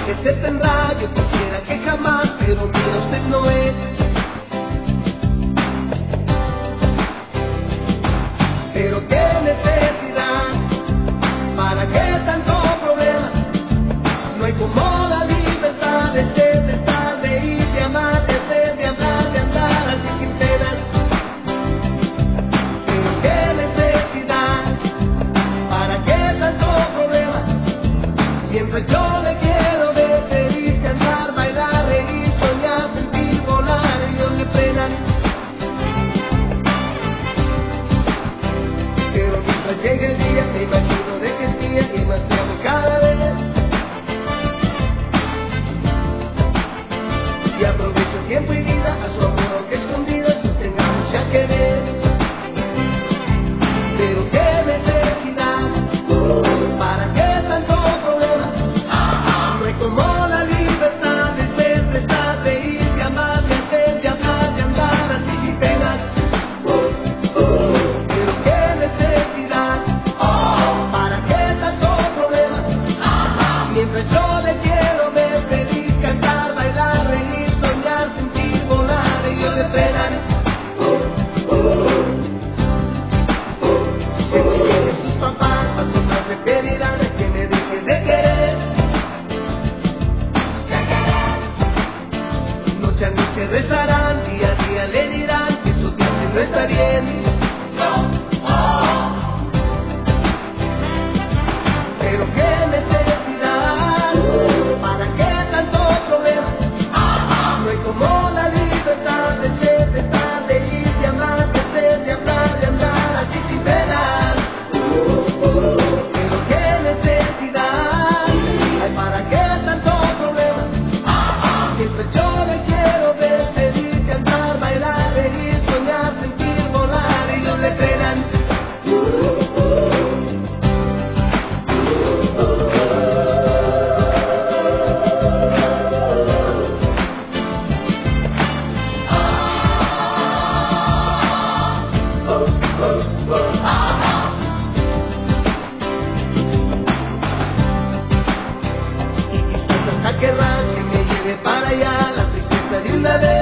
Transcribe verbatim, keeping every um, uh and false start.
que se tendrá, yo quisiera que jamás, pero mira usted no es. Pero qué necesidad, para qué tanto problema, no hay como la libertad de ser, de estar, de ir, de amar, de hacer, de hablar, de andar así sin penas. Pero qué necesidad, para qué tanto problema, mientras yo le quiero ver feliz, cantar, bailar, reír, soñar, sentir, volar, ellos le frenan. Pero mientras llegue el día, me imagino de que el día que más te amo cada vez. Y aprovecho tiempo y vida a su amor, aunque escondidas no tengamos ya que ver. Pero qué necesidad, para qué tanto problema, no hay como la libertad de ser, de estar, de ir, de amar, de hacer, de hablar, de andar así sin penas. Pero qué necesidad, para qué tanto problema, mientras yo le quiero ver feliz, cantar, bailar, reír, soñar, sentir, volar, ellos le frenan. Sé muy bien que sus papás pasos más me pedirán a que me deje de querer. Noche a noche rezarán, día a día le dirán que su viaje no está bien. Pero qué necesidad, para qué tanto problema, no hay como la libertad de ser, de estar, de ir, de amar, de hacer, de hablar, de andar así sin penas. Pero qué necesidad, ay, para qué tanto problema, siempre yo le quiero ver feliz, cantar, bailar, reír, soñar, sentir, volar, ellos le frenan. Y quizás hasta querrán que me lleve para allá la tristeza de una vez.